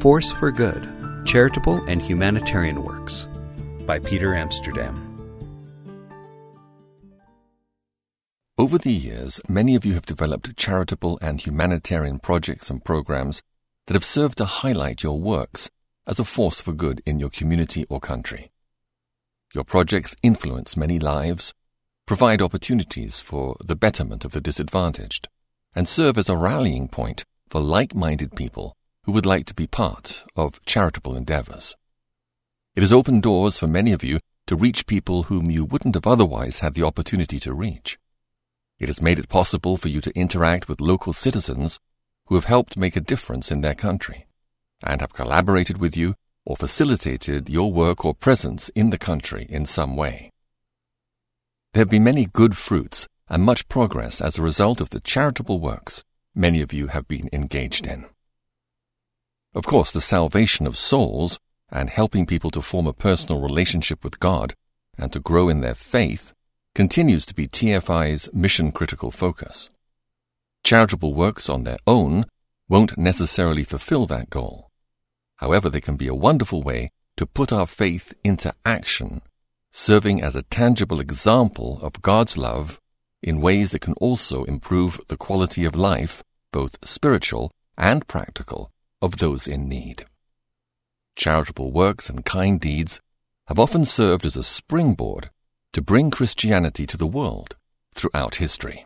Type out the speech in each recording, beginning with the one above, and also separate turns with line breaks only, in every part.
Force for Good, Charitable and Humanitarian Works by Peter Amsterdam.
Over the years, many of you have developed charitable and humanitarian projects and programs that have served to highlight your works as a force for good in your community or country. Your projects influence many lives, provide opportunities for the betterment of the disadvantaged, and serve as a rallying point for like-minded people who would like to be part of charitable endeavors. It has opened doors for many of you to reach people whom you wouldn't have otherwise had the opportunity to reach. It has made it possible for you to interact with local citizens who have helped make a difference in their country and have collaborated with you or facilitated your work or presence in the country in some way. There have been many good fruits and much progress as a result of the charitable works many of you have been engaged in. Of course, the salvation of souls and helping people to form a personal relationship with God and to grow in their faith continues to be TFI's mission-critical focus. Charitable works on their own won't necessarily fulfill that goal. However, they can be a wonderful way to put our faith into action, serving as a tangible example of God's love in ways that can also improve the quality of life, both spiritual and practical, of those in need. Charitable works and kind deeds have often served as a springboard to bring Christianity to the world throughout history.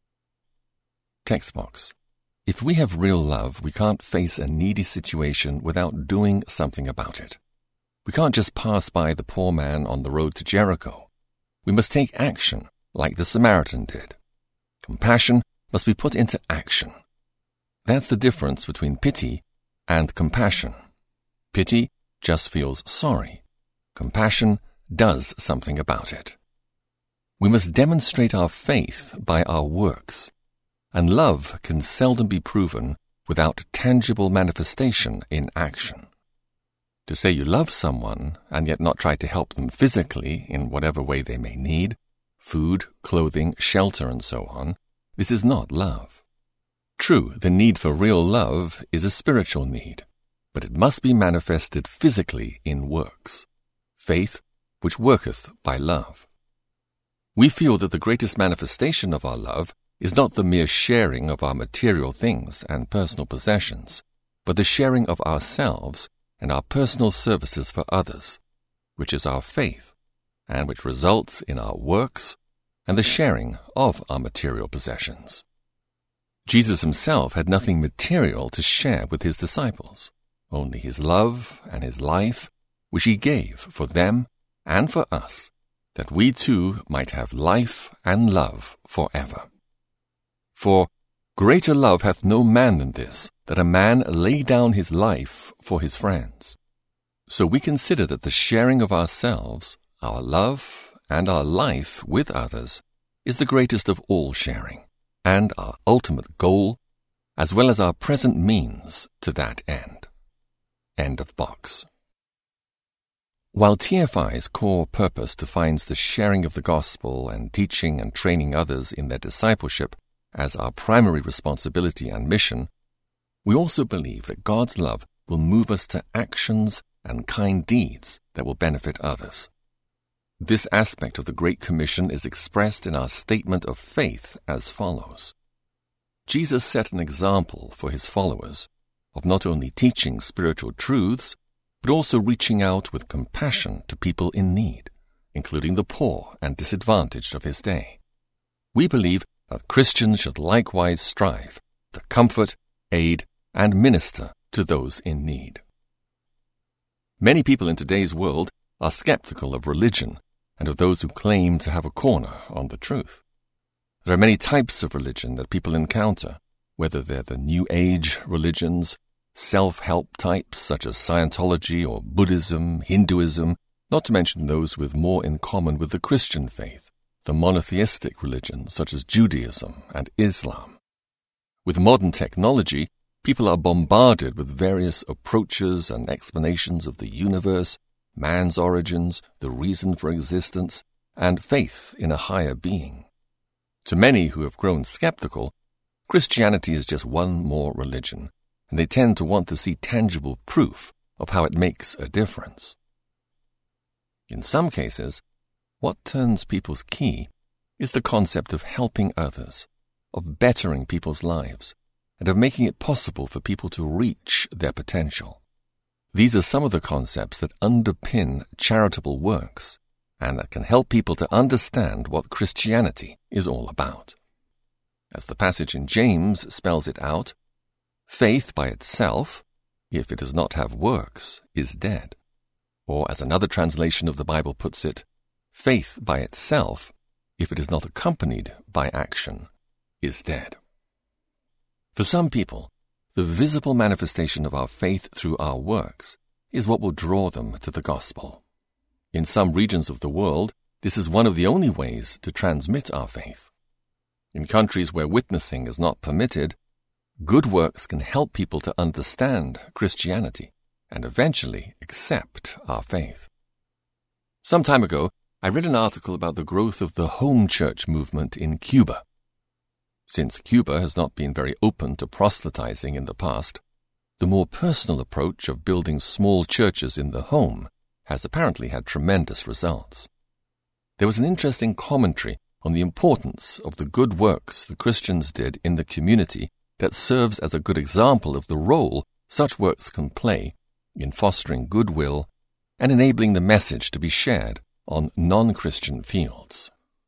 Text box. If we have real love, we can't face a needy situation without doing something about it. We can't just pass by the poor man on the road to Jericho. We must take action, like the Samaritan did. Compassion must be put into action. That's the difference between pity and compassion. Pity just feels sorry. Compassion does something about it. We must demonstrate our faith by our works, and love can seldom be proven without tangible manifestation in action. To say you love someone and yet not try to help them physically in whatever way they may need, food, clothing, shelter, and so on, this is not love. True, the need for real love is a spiritual need, but it must be manifested physically in works, faith which worketh by love. We feel that the greatest manifestation of our love is not the mere sharing of our material things and personal possessions, but the sharing of ourselves and our personal services for others, which is our faith, and which results in our works and the sharing of our material possessions. Jesus himself had nothing material to share with his disciples, only his love and his life, which he gave for them and for us, that we too might have life and love forever. For greater love hath no man than this, that a man lay down his life for his friends. So we consider that the sharing of ourselves, our love, and our life with others is the greatest of all sharing, and our ultimate goal, as well as our present means to that end. End of box. While TFI's core purpose defines the sharing of the gospel and teaching and training others in their discipleship as our primary responsibility and mission, we also believe that God's love will move us to actions and kind deeds that will benefit others. This aspect of the Great Commission is expressed in our statement of faith as follows. Jesus set an example for his followers of not only teaching spiritual truths, but also reaching out with compassion to people in need, including the poor and disadvantaged of his day. We believe that Christians should likewise strive to comfort, aid, and minister to those in need. Many people in today's world are skeptical of religion and of those who claim to have a corner on the truth. There are many types of religion that people encounter, whether they're the New Age religions, self-help types such as Scientology or Buddhism, Hinduism, not to mention those with more in common with the Christian faith, the monotheistic religions such as Judaism and Islam. With modern technology, people are bombarded with various approaches and explanations of the universe, man's origins, the reason for existence, and faith in a higher being. To many who have grown skeptical, Christianity is just one more religion, and they tend to want to see tangible proof of how it makes a difference. In some cases, what turns people's key is the concept of helping others, of bettering people's lives, and of making it possible for people to reach their potential. These are some of the concepts that underpin charitable works and that can help people to understand what Christianity is all about. As the passage in James spells it out, faith by itself, if it does not have works, is dead. Or, as another translation of the Bible puts it, faith by itself, if it is not accompanied by action, is dead. For some people, the visible manifestation of our faith through our works is what will draw them to the gospel. In some regions of the world, this is one of the only ways to transmit our faith. In countries where witnessing is not permitted, good works can help people to understand Christianity and eventually accept our faith. Some time ago, I read an article about the growth of the home church movement in Cuba. Since Cuba has not been very open to proselytizing in the past, the more personal approach of building small churches in the home has apparently had tremendous results. There was an interesting commentary on the importance of the good works the Christians did in the community that serves as a good example of the role such works can play in fostering goodwill and enabling the message to be shared on non-Christian fields.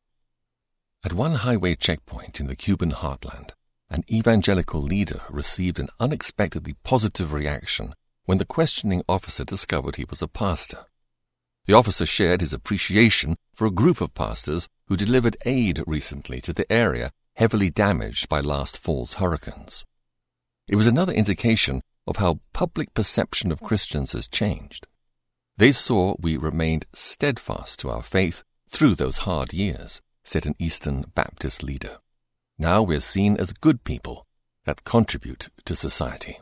At one highway checkpoint in the Cuban heartland, an evangelical leader received an unexpectedly positive reaction when the questioning officer discovered he was a pastor. The officer shared his appreciation for a group of pastors who delivered aid recently to the area heavily damaged by last fall's hurricanes. It was another indication of how public perception of Christians has changed. They saw we remained steadfast to our faith through those hard years, said an Eastern Baptist leader. Now we're seen as good people that contribute to society.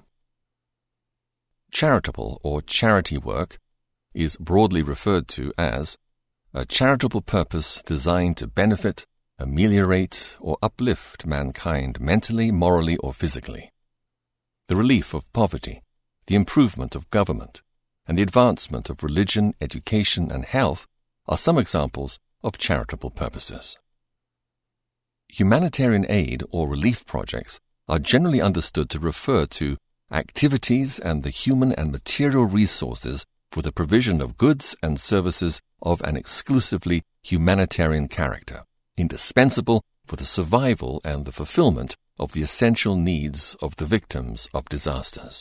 Charitable or charity work is broadly referred to as a charitable purpose designed to benefit, ameliorate, or uplift mankind mentally, morally, or physically. The relief of poverty, the improvement of government, and the advancement of religion, education, and health are some examples of charitable purposes. Humanitarian aid or relief projects are generally understood to refer to activities and the human and material resources for the provision of goods and services of an exclusively humanitarian character, indispensable for the survival and the fulfillment of the essential needs of the victims of disasters.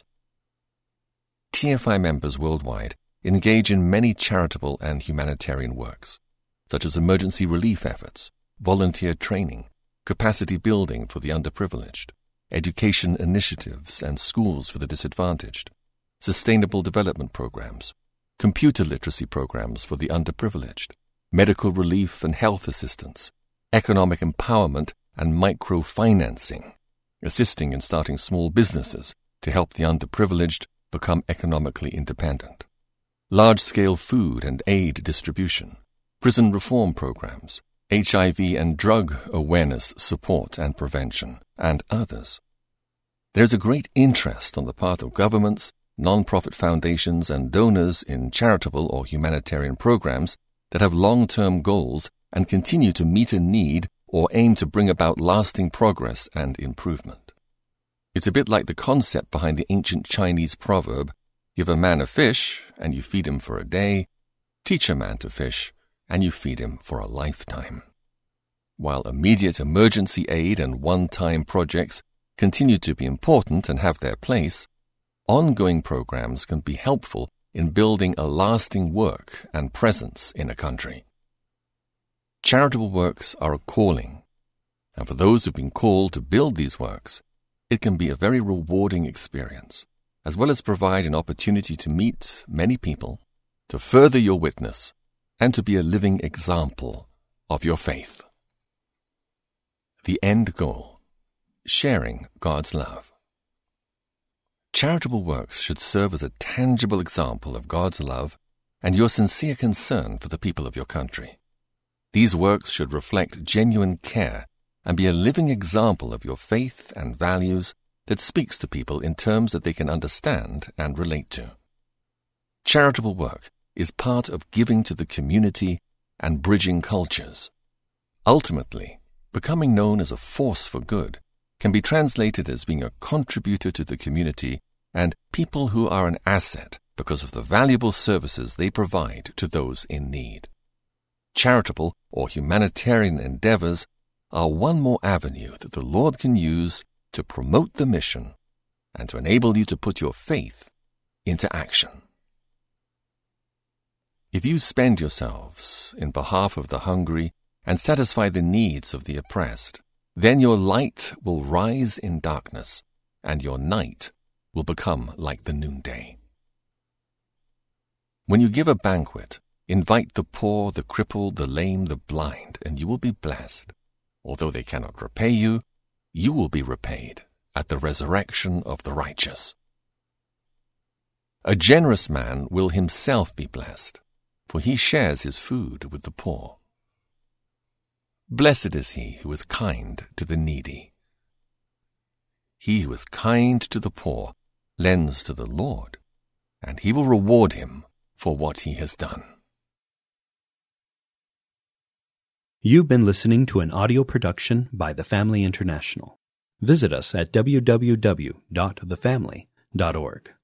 TFI members worldwide engage in many charitable and humanitarian works, such as emergency relief efforts, volunteer training, capacity building for the underprivileged, education initiatives and schools for the disadvantaged, sustainable development programs, computer literacy programs for the underprivileged, medical relief and health assistance, economic empowerment and microfinancing, assisting in starting small businesses to help the underprivileged become economically independent, large-scale food and aid distribution, prison reform programs, HIV and drug awareness support and prevention, and others. There is a great interest on the part of governments, non-profit foundations, and donors in charitable or humanitarian programs that have long-term goals and continue to meet a need or aim to bring about lasting progress and improvement. It's a bit like the concept behind the ancient Chinese proverb, give a man a fish and you feed him for a day, teach a man to fish and you feed him for a lifetime. While immediate emergency aid and one-time projects continue to be important and have their place, ongoing programs can be helpful in building a lasting work and presence in a country. Charitable works are a calling, and for those who've been called to build these works, it can be a very rewarding experience, as well as provide an opportunity to meet many people, to further your witness, and to be a living example of your faith. The end goal: sharing God's love. Charitable works should serve as a tangible example of God's love and your sincere concern for the people of your country. These works should reflect genuine care and be a living example of your faith and values that speaks to people in terms that they can understand and relate to. Charitable work is part of giving to the community and bridging cultures. Ultimately, becoming known as a force for good can be translated as being a contributor to the community and people who are an asset because of the valuable services they provide to those in need. Charitable or humanitarian endeavors are one more avenue that the Lord can use to promote the mission and to enable you to put your faith into action. If you spend yourselves in behalf of the hungry and satisfy the needs of the oppressed, then your light will rise in darkness, and your night will become like the noonday. When you give a banquet, invite the poor, the crippled, the lame, the blind, and you will be blessed. Although they cannot repay you, you will be repaid at the resurrection of the righteous. A generous man will himself be blessed, for he shares his food with the poor. Blessed is he who is kind to the needy. He who is kind to the poor lends to the Lord, and he will reward him for what he has done.
You've been listening to an audio production by The Family International. Visit us at www.thefamily.org.